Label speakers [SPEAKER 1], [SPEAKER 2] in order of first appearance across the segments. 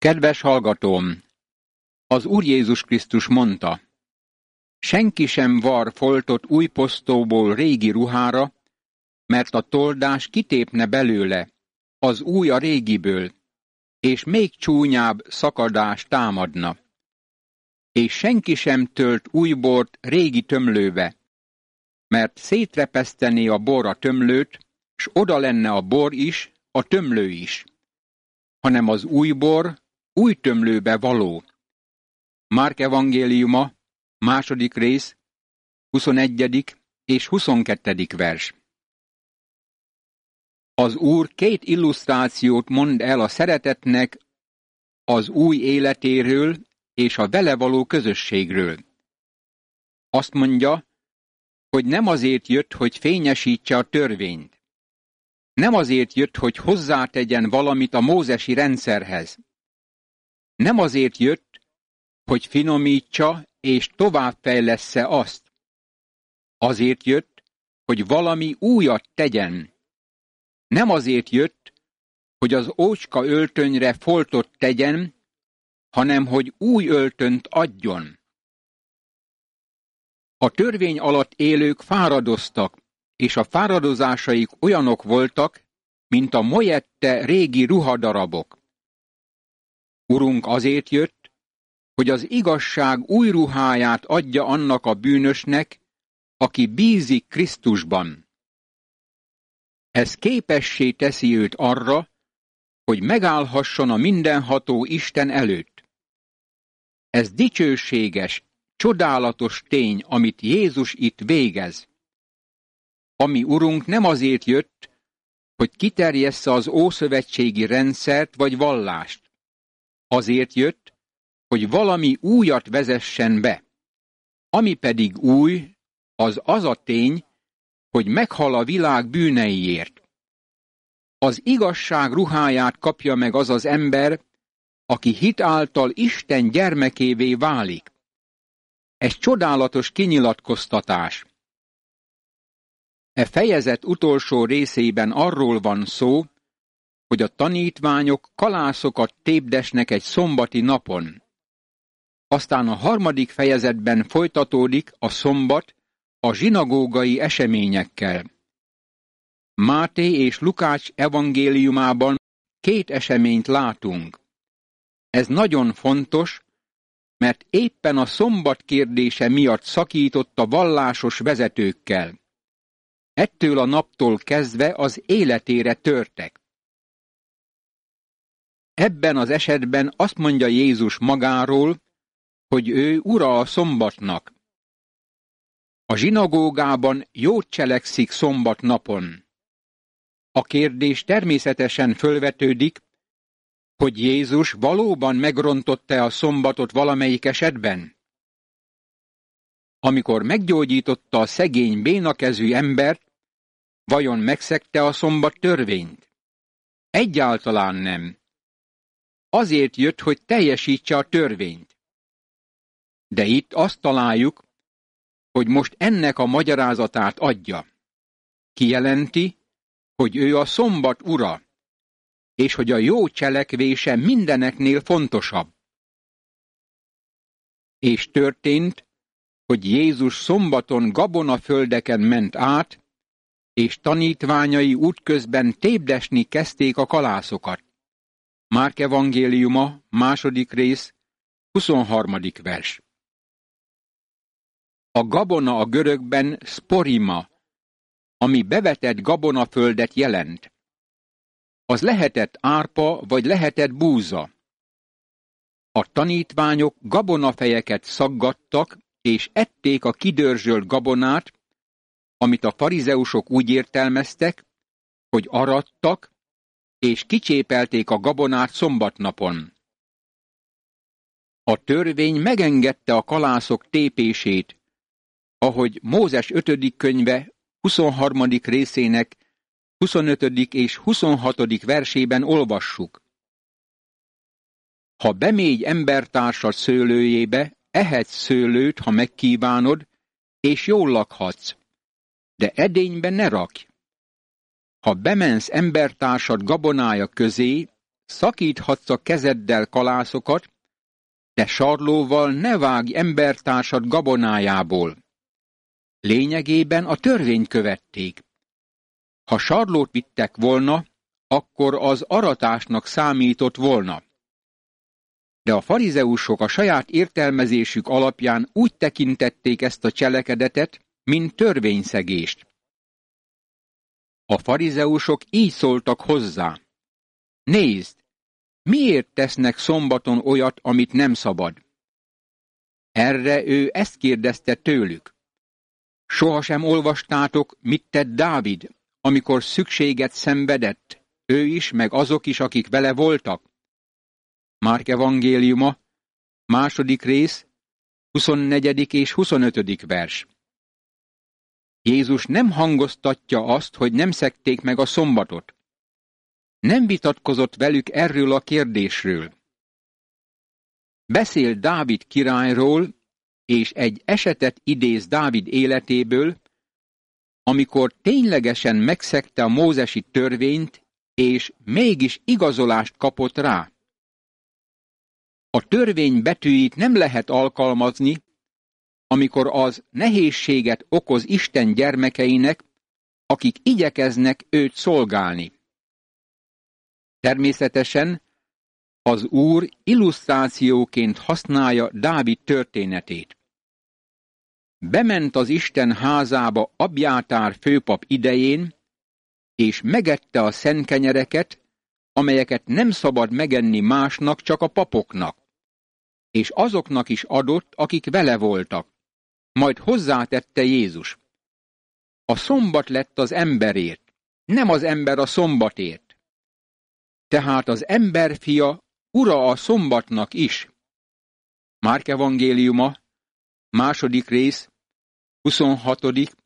[SPEAKER 1] Kedves hallgatóm! Az Úr Jézus Krisztus mondta, senki sem var foltot új posztóból régi ruhára, mert a toldás kitépne belőle, az új a régiből, és még csúnyább szakadás támadna. És senki sem tölt új bort régi tömlőbe, mert szétrepesztené a bor a tömlőt, s oda lenne a bor is, a tömlő is, hanem az új bor új tömlőbe való. Márk evangéliuma, 2. rész, 21. és 22. vers. Az Úr két illusztrációt mond el a szeretetnek az új életéről és a vele való közösségről. Azt mondja, hogy nem azért jött, hogy fényesítse a törvényt. Nem azért jött, hogy hozzátegyen valamit a mózesi rendszerhez. Nem azért jött, hogy finomítsa és továbbfejlessze azt. Azért jött, hogy valami újat tegyen. Nem azért jött, hogy az ócska öltönyre foltot tegyen, hanem hogy új öltönyt adjon. A törvény alatt élők fáradoztak, és a fáradozásaik olyanok voltak, mint a mojette régi ruhadarabok. Urunk azért jött, hogy az igazság új ruháját adja annak a bűnösnek, aki bízik Krisztusban. Ez képessé teszi őt arra, hogy megállhasson a mindenható Isten előtt. Ez dicsőséges, csodálatos tény, amit Jézus itt végez. Ami Urunk nem azért jött, hogy kiterjessze az ószövetségi rendszert vagy vallást. Azért jött, hogy valami újat vezessen be. Ami pedig új, az a tény, hogy meghal a világ bűneiért. Az igazság ruháját kapja meg az az ember, aki hit által Isten gyermekévé válik. Ez csodálatos kinyilatkoztatás. E fejezet utolsó részében arról van szó, hogy a tanítványok kalászokat tépdesnek egy szombati napon. Aztán a 3. fejezetben folytatódik a szombat a zsinagógai eseményekkel. Máté és Lukács evangéliumában 2 eseményt látunk. Ez nagyon fontos, mert éppen a szombat kérdése miatt szakított a vallásos vezetőkkel. Ettől a naptól kezdve az életére törtek. Ebben az esetben azt mondja Jézus magáról, hogy ő ura a szombatnak. A zsinagógában jót cselekszik szombat napon. A kérdés természetesen fölvetődik, hogy Jézus valóban megrontotta a szombatot valamelyik esetben. Amikor meggyógyította a szegény bénakezű embert, vajon megszegte a szombat törvényt? Egyáltalán nem. Azért jött, hogy teljesítse a törvényt. De itt azt találjuk, hogy most ennek a magyarázatát adja. Kijelenti, hogy ő a szombat ura, és hogy a jó cselekvése mindeneknél fontosabb. És történt, hogy Jézus szombaton gabonaföldeken ment át, és tanítványai útközben tépdesni kezdték a kalászokat. Márk evangéliuma, 2. rész, 23. vers. A gabona a görögben sporima, ami bevetett gabonaföldet jelent. Az lehetett árpa, vagy lehetett búza. A tanítványok gabonafejeket szaggattak, és ették a kidörzsölt gabonát, amit a farizeusok úgy értelmeztek, hogy arattak, és kicsépelték a gabonát szombatnapon. A törvény megengedte a kalászok tépését, ahogy Mózes 5. könyve 23. részének 25. és 26. versében olvassuk. Ha bemégy embertársad szőlőjébe, ehetsz szőlőt, ha megkívánod, és jól lakhatsz, de edénybe ne rakj. Ha bemensz embertársad gabonája közé, szakíthatsz a kezeddel kalászokat, de sarlóval ne vágj embertársad gabonájából. Lényegében a törvényt követték. Ha sarlót vittek volna, akkor az aratásnak számított volna. De a farizeusok a saját értelmezésük alapján úgy tekintették ezt a cselekedetet, mint törvényszegést. A farizeusok így szóltak hozzá: nézd, miért tesznek szombaton olyat, amit nem szabad? Erre ő ezt kérdezte tőlük: sohasem olvastátok, mit tett Dávid, amikor szükséget szenvedett, ő is, meg azok is, akik vele voltak? Márk evangéliuma, 2. rész, 24. és 25. vers. Jézus nem hangoztatja azt, hogy nem szegték meg a szombatot. Nem vitatkozott velük erről a kérdésről. Beszél Dávid királyról, és egy esetet idéz Dávid életéből, amikor ténylegesen megszegte a mózesi törvényt, és mégis igazolást kapott rá. A törvény betűit nem lehet alkalmazni, amikor az nehézséget okoz Isten gyermekeinek, akik igyekeznek őt szolgálni. Természetesen az Úr illusztrációként használja Dávid történetét. Bement az Isten házába Abjátár főpap idején, és megette a szentkenyereket, amelyeket nem szabad megenni másnak, csak a papoknak, és azoknak is adott, akik vele voltak. Majd hozzátette Jézus: a szombat lett az emberért, nem az ember a szombatért. Tehát az emberfia ura a szombatnak is. Márk evangéliuma, 2. rész, 26.,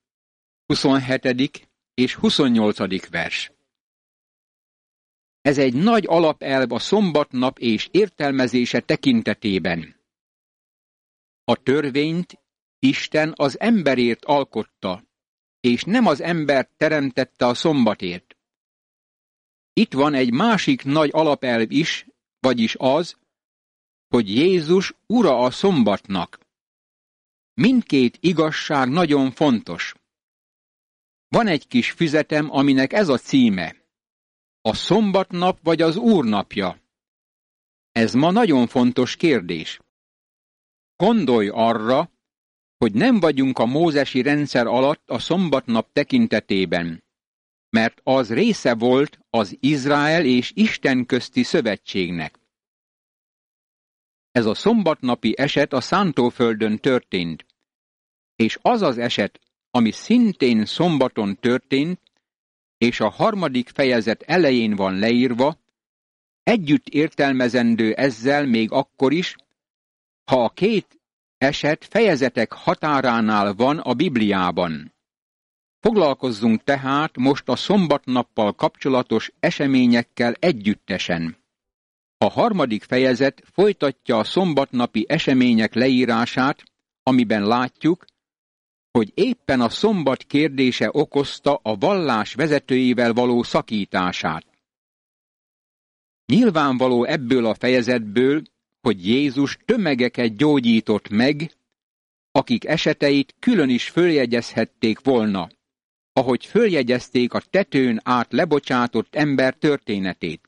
[SPEAKER 1] 27. és 28. vers. Ez egy nagy alapelv a szombatnap és értelmezése tekintetében. A törvényt Isten az emberért alkotta, és nem az embert teremtette a szombatért. Itt van egy másik nagy alapelv is, vagyis az, hogy Jézus ura a szombatnak. Mindkét igazság nagyon fontos. Van egy kis füzetem, aminek ez a címe: a szombatnap vagy az Úr napja? Ez ma nagyon fontos kérdés. Gondolj arra, hogy nem vagyunk a mózesi rendszer alatt a szombatnap tekintetében, mert az része volt az Izrael és Isten közti szövetségnek. Ez a szombatnapi eset a szántóföldön történt, és az az eset, ami szintén szombaton történt, és a 3. fejezet elején van leírva, együtt értelmezendő ezzel még akkor is, ha a két eset fejezetek határánál van a Bibliában. Foglalkozzunk tehát most a szombatnappal kapcsolatos eseményekkel együttesen. A 3. fejezet folytatja a szombatnapi események leírását, amiben látjuk, hogy éppen a szombat kérdése okozta a vallás vezetőivel való szakítását. Nyilvánvaló ebből a fejezetből, hogy Jézus tömegeket gyógyított meg, akik eseteit külön is följegyezhették volna, ahogy följegyezték a tetőn át lebocsátott ember történetét.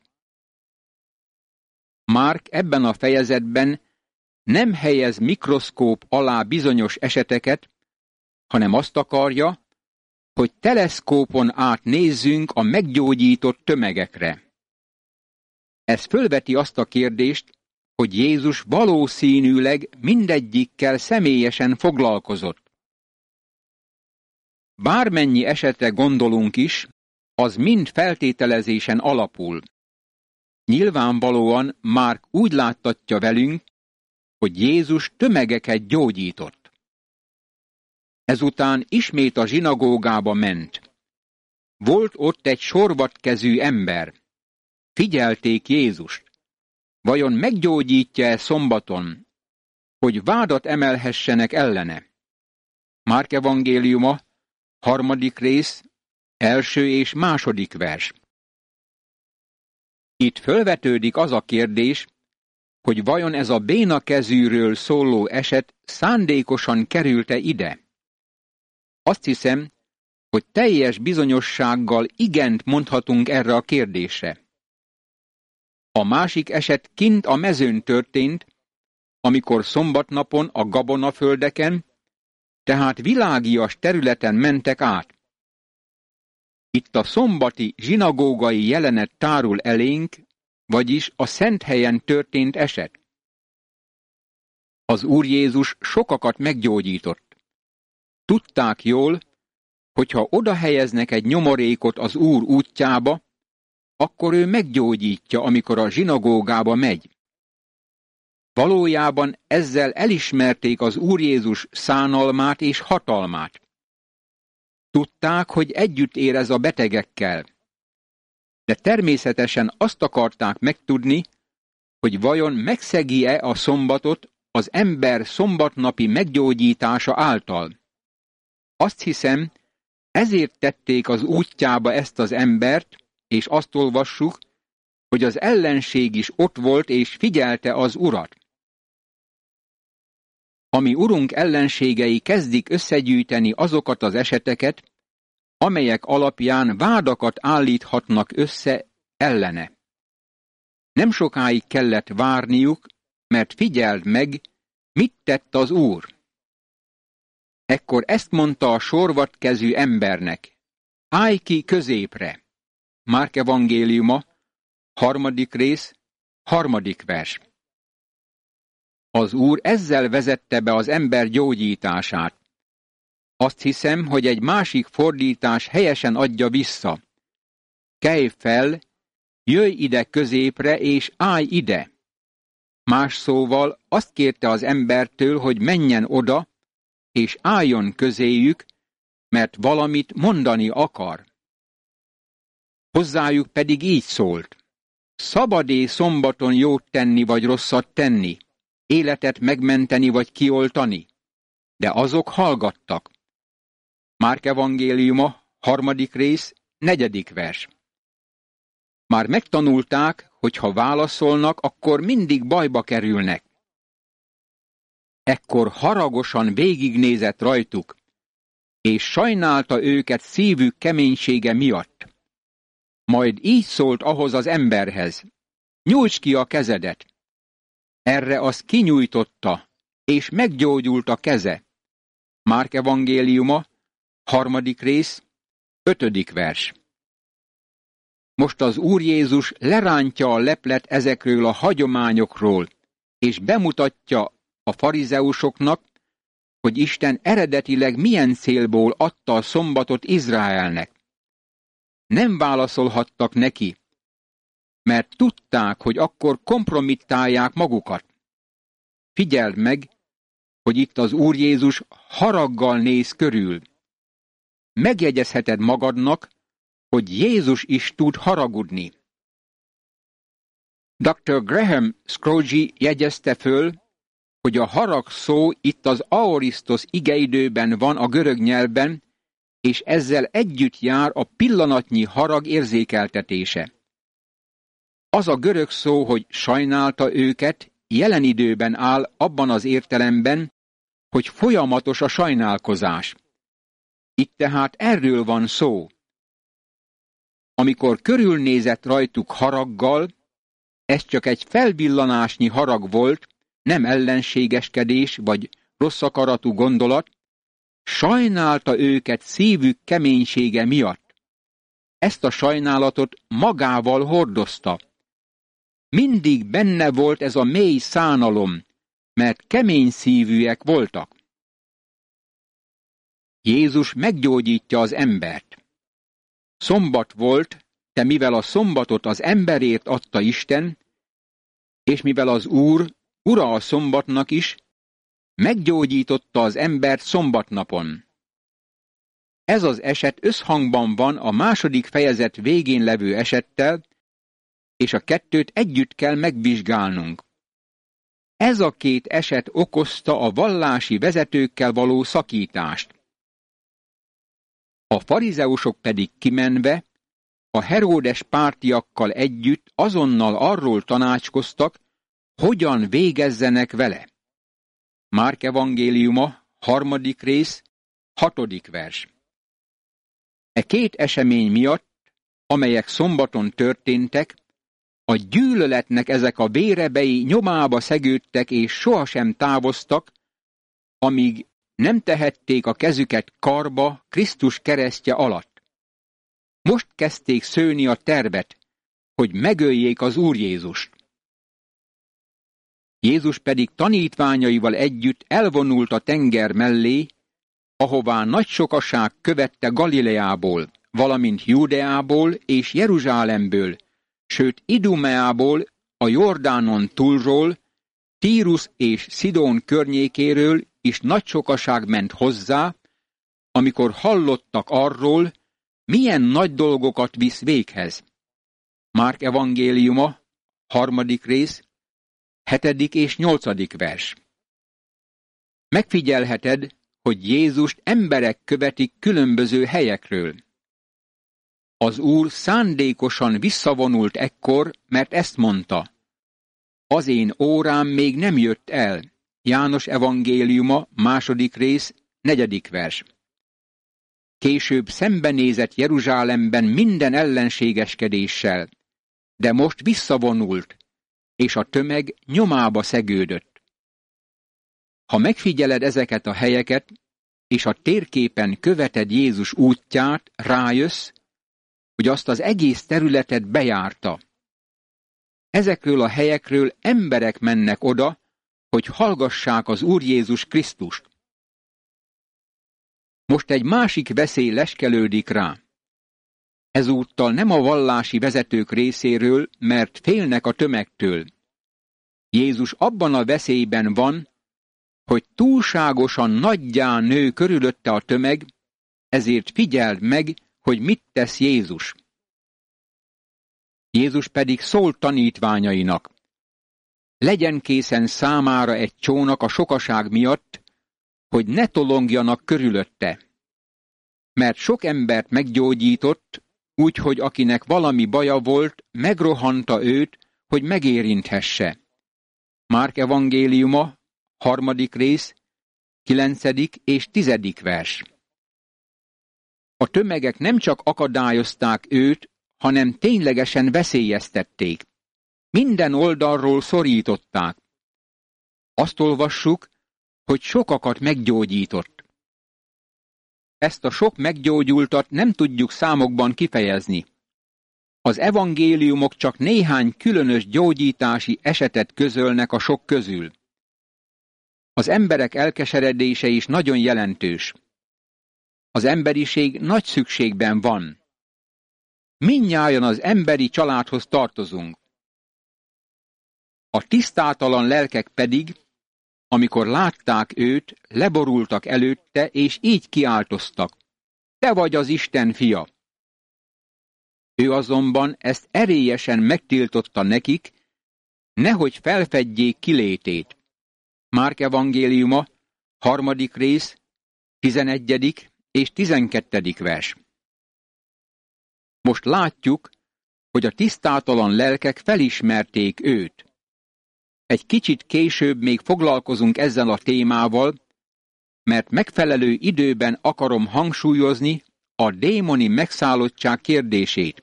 [SPEAKER 1] Márk ebben a fejezetben nem helyez mikroszkóp alá bizonyos eseteket, hanem azt akarja, hogy teleszkópon át nézzünk a meggyógyított tömegekre. Ez fölveti azt a kérdést, hogy Jézus valószínűleg mindegyikkel személyesen foglalkozott. Bármennyi esetre gondolunk is, az mind feltételezésen alapul. Nyilvánvalóan Márk úgy láttatja velünk, hogy Jézus tömegeket gyógyított. Ezután ismét a zsinagógába ment. Volt ott egy sorvatkezű ember. Figyelték Jézust. Vajon meggyógyítja-e szombaton, hogy vádat emelhessenek ellene? Márk evangéliuma, 3. rész, 1. és 2. vers. Itt fölvetődik az a kérdés, hogy vajon ez a béna kezűről szóló eset szándékosan került-e ide? Azt hiszem, hogy teljes bizonyossággal igent mondhatunk erre a kérdésre. A másik eset kint a mezőn történt, amikor szombatnapon a gabonaföldeken, tehát világias területen mentek át. Itt a szombati zsinagógai jelenet tárul elénk, vagyis a szent helyen történt eset. Az Úr Jézus sokakat meggyógyított. Tudták jól, hogyha oda helyeznek egy nyomorékot az Úr útjába, akkor ő meggyógyítja, amikor a zsinagógába megy. Valójában ezzel elismerték az Úr Jézus szánalmát és hatalmát. Tudták, hogy együtt érez a betegekkel. De természetesen azt akarták megtudni, hogy vajon megszegi-e a szombatot az ember szombatnapi meggyógyítása által. Azt hiszem, ezért tették az útjába ezt az embert, és azt olvassuk, hogy az ellenség is ott volt és figyelte az Urat. Ami Urunk ellenségei kezdik összegyűjteni azokat az eseteket, amelyek alapján vádakat állíthatnak össze ellene. Nem sokáig kellett várniuk, mert figyeld meg, mit tett az Úr. Ekkor ezt mondta a sorvadkezű embernek: állj ki középre. Márk evangéliuma, 3. rész, 3. vers. Az Úr ezzel vezette be az ember gyógyítását. Azt hiszem, hogy egy másik fordítás helyesen adja vissza. Kelj fel, jöjj ide középre, és állj ide. Más szóval azt kérte az embertől, hogy menjen oda, és álljon közéjük, mert valamit mondani akar. Hozzájuk pedig így szólt: szabad-e szombaton jót tenni vagy rosszat tenni, életet megmenteni vagy kioltani? De azok hallgattak. Márk evangéliuma, 3. rész, 4. vers. Már megtanulták, hogy ha válaszolnak, akkor mindig bajba kerülnek. Ekkor haragosan végignézett rajtuk, és sajnálta őket szívük keménysége miatt. Majd így szólt ahhoz az emberhez: nyújtsd ki a kezedet. Erre az kinyújtotta, és meggyógyult a keze. Márk evangéliuma, 3. rész, 5. vers. Most az Úr Jézus lerántja a leplet ezekről a hagyományokról, és bemutatja a farizeusoknak, hogy Isten eredetileg milyen célból adta a szombatot Izraelnek. Nem válaszolhattak neki, mert tudták, hogy akkor kompromittálják magukat. Figyeld meg, hogy itt az Úr Jézus haraggal néz körül. Megjegyezheted magadnak, hogy Jézus is tud haragudni. Dr. Graham Scroggie jegyezte föl, hogy a harag szó itt az aorisztos igeidőben van a görög nyelvben, és ezzel együtt jár a pillanatnyi harag érzékeltetése. Az a görög szó, hogy sajnálta őket, jelen időben áll abban az értelemben, hogy folyamatos a sajnálkozás. Itt tehát erről van szó. Amikor körülnézett rajtuk haraggal, ez csak egy felvillanásnyi harag volt, nem ellenségeskedés vagy rossz akaratú gondolat, sajnálta őket szívük keménysége miatt. Ezt a sajnálatot magával hordozta. Mindig benne volt ez a mély szánalom, mert kemény szívűek voltak. Jézus meggyógyítja az embert. Szombat volt, de mivel a szombatot az emberért adta Isten, és mivel az Úr ura a szombatnak is, meggyógyította az embert szombatnapon. Ez az eset összhangban van a 2. fejezet végén levő esettel, és a kettőt együtt kell megvizsgálnunk. Ez a két eset okozta a vallási vezetőkkel való szakítást. A farizeusok pedig kimenve a Heródes pártiakkal együtt azonnal arról tanácskoztak, hogyan végezzenek vele. Márk evangéliuma, 3. rész, 6. vers. E két esemény miatt, amelyek szombaton történtek, a gyűlöletnek ezek a vérebei nyomába szegődtek és sohasem távoztak, amíg nem tehették a kezüket karba Krisztus keresztje alatt. Most kezdték szőni a tervet, hogy megöljék az Úr Jézust. Jézus pedig tanítványaival együtt elvonult a tenger mellé, ahová nagy sokaság követte Galileából, valamint Júdeából és Jeruzsálemből, sőt Idumeából, a Jordánon túlról, Tírus és Szidón környékéről is nagy sokaság ment hozzá, amikor hallottak arról, milyen nagy dolgokat visz véghez. Márk evangéliuma, 3. rész, 7. és 8. vers. Megfigyelheted, hogy Jézust emberek követik különböző helyekről. Az Úr szándékosan visszavonult ekkor, mert ezt mondta: az én órám még nem jött el. János evangéliuma, 2. rész, 4. vers. Később szembenézett Jeruzsálemben minden ellenségeskedéssel, de most visszavonult, és a tömeg nyomába szegődött. Ha megfigyeled ezeket a helyeket, és a térképen követed Jézus útját, rájössz, hogy azt az egész területet bejárta. Ezekről a helyekről emberek mennek oda, hogy hallgassák az Úr Jézus Krisztust. Most egy másik veszély leskelődik rá. Ezúttal nem a vallási vezetők részéről, mert félnek a tömegtől. Jézus abban a veszélyben van, hogy túlságosan nagyjá nő körülötte a tömeg, ezért figyeld meg, hogy mit tesz Jézus. Jézus pedig szólt tanítványainak: legyen készen számára egy csónak a sokaság miatt, hogy ne tolongjanak körülötte. Mert sok embert meggyógyított, úgyhogy akinek valami baja volt, megrohanta őt, hogy megérinthesse. Márk evangéliuma, 3. rész, 9. és 10. vers. A tömegek nem csak akadályozták őt, hanem ténylegesen veszélyeztették. Minden oldalról szorították. Azt olvassuk, hogy sokakat meggyógyított. Ezt a sok meggyógyultat nem tudjuk számokban kifejezni. Az evangéliumok csak néhány különös gyógyítási esetet közölnek a sok közül. Az emberek elkeseredése is nagyon jelentős. Az emberiség nagy szükségben van. Mindnyájan az emberi családhoz tartozunk. A tisztátalan lelkek pedig, amikor látták őt, leborultak előtte, és így kiáltoztak: te vagy az Isten fia! Ő azonban ezt erélyesen megtiltotta nekik, nehogy felfedjék kilétét. Márk evangéliuma, 3. rész, 11. és 12. vers. Most látjuk, hogy a tisztátalan lelkek felismerték őt. Egy kicsit később még foglalkozunk ezzel a témával, mert megfelelő időben akarom hangsúlyozni a démoni megszállottság kérdését.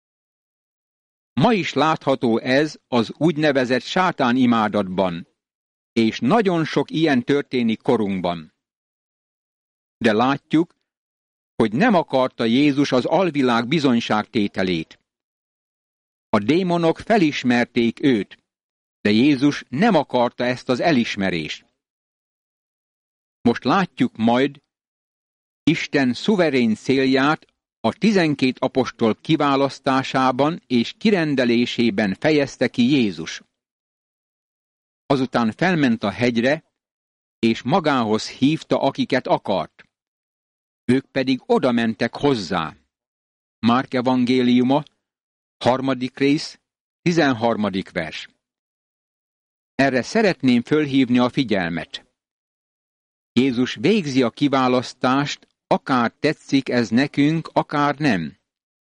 [SPEAKER 1] Ma is látható ez az úgynevezett sátánimádatban, és nagyon sok ilyen történik korunkban. De látjuk, hogy nem akarta Jézus az alvilág bizonyságtételét. A démonok felismerték őt, de Jézus nem akarta ezt az elismerést. Most látjuk majd Isten szuverén célját a 12 apostol kiválasztásában és kirendelésében fejezte ki Jézus. Azután felment a hegyre, és magához hívta, akiket akart. Ők pedig oda mentek hozzá. Márk evangéliuma, 3. rész, 13. vers. Erre szeretném fölhívni a figyelmet. Jézus végzi a kiválasztást, akár tetszik ez nekünk, akár nem.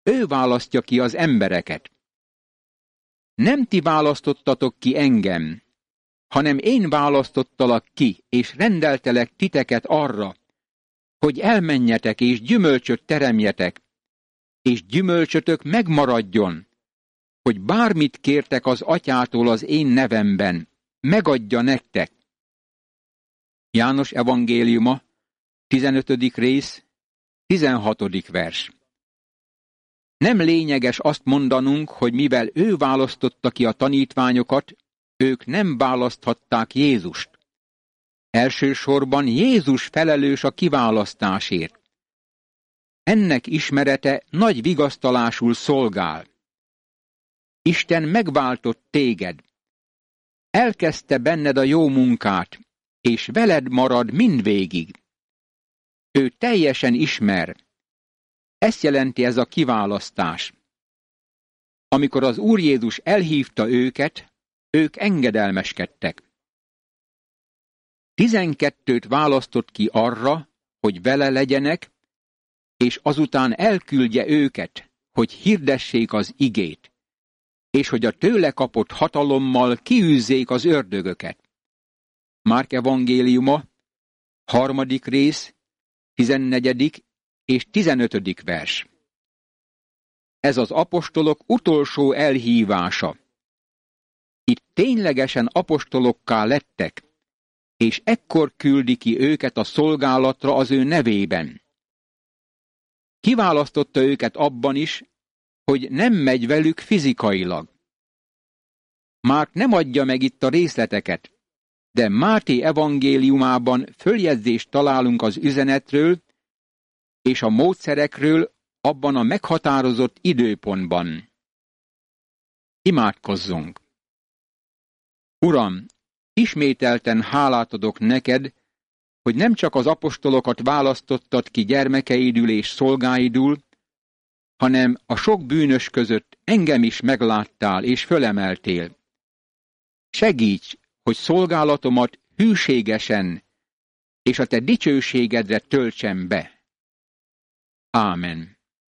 [SPEAKER 1] Ő választja ki az embereket. Nem ti választottatok ki engem, hanem én választottalak ki, és rendeltelek titeket arra, hogy elmenjetek és gyümölcsöt teremjetek, és gyümölcsötök megmaradjon, hogy bármit kértek az atyától az én nevemben, megadja nektek. János evangéliuma, 15. rész, 16. vers. Nem lényeges azt mondanunk, hogy mivel ő választotta ki a tanítványokat, ők nem választhatták Jézust. Elsősorban Jézus felelős a kiválasztásért. Ennek ismerete nagy vigasztalásul szolgál. Isten megváltott téged. Elkezdte benned a jó munkát, és veled marad mindvégig. Ő teljesen ismer. Ezt jelenti ez a kiválasztás. Amikor az Úr Jézus elhívta őket, ők engedelmeskedtek. 12 választott ki arra, hogy vele legyenek, és azután elküldje őket, hogy hirdessék az igét, és hogy a tőle kapott hatalommal kiűzzék az ördögöket. Márk evangéliuma, 3. rész, 14. és 15. vers. Ez az apostolok utolsó elhívása. Itt ténylegesen apostolokká lettek, és ekkor küldi ki őket a szolgálatra az ő nevében. Kiválasztotta őket abban is, hogy nem megy velük fizikailag. Márk nem adja meg itt a részleteket, de Máté evangéliumában följegyzést találunk az üzenetről és a módszerekről abban a meghatározott időpontban. Imádkozzunk! Uram, ismételten hálát adok neked, hogy nem csak az apostolokat választottad ki gyermekeidül és szolgáidul, hanem a sok bűnös között engem is megláttál és fölemeltél. Segíts, hogy szolgálatomat hűségesen és a te dicsőségedre töltsem be. Ámen.